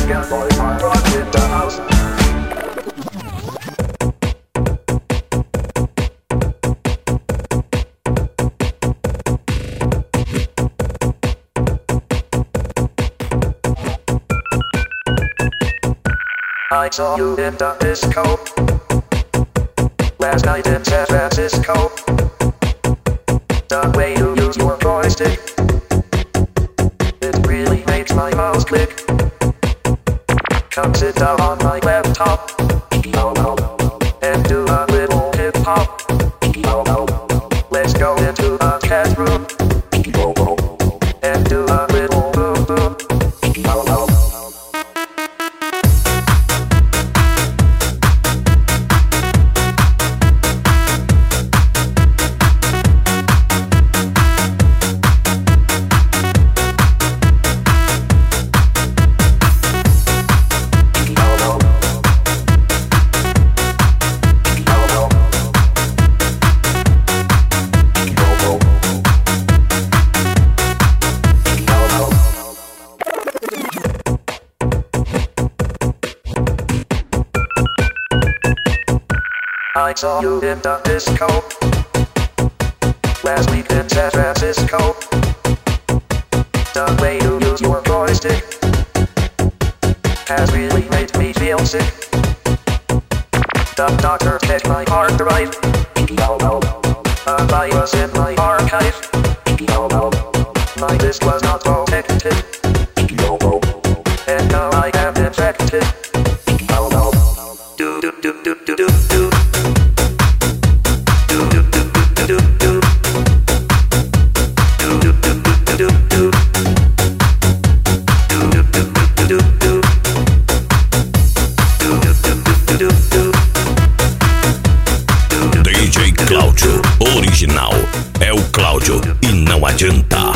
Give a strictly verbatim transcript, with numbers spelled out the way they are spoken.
Scout boys are rocking the house. I saw you in the disco last night in San Francisco. The way you use your joystick, it really makes my mouse click. Come sit down on my laptop and do a little hip hop. Let's go into the chat room and do a little boom boom. I saw you in the disco last week in San Francisco. The way you use your joystick has really made me feel sick. The doctor checked my heart right. A virus in my archive. My disc was not protected, and now I am infected. Do do do do do do do. D J Cláudio, original, é o Cláudio e não adianta.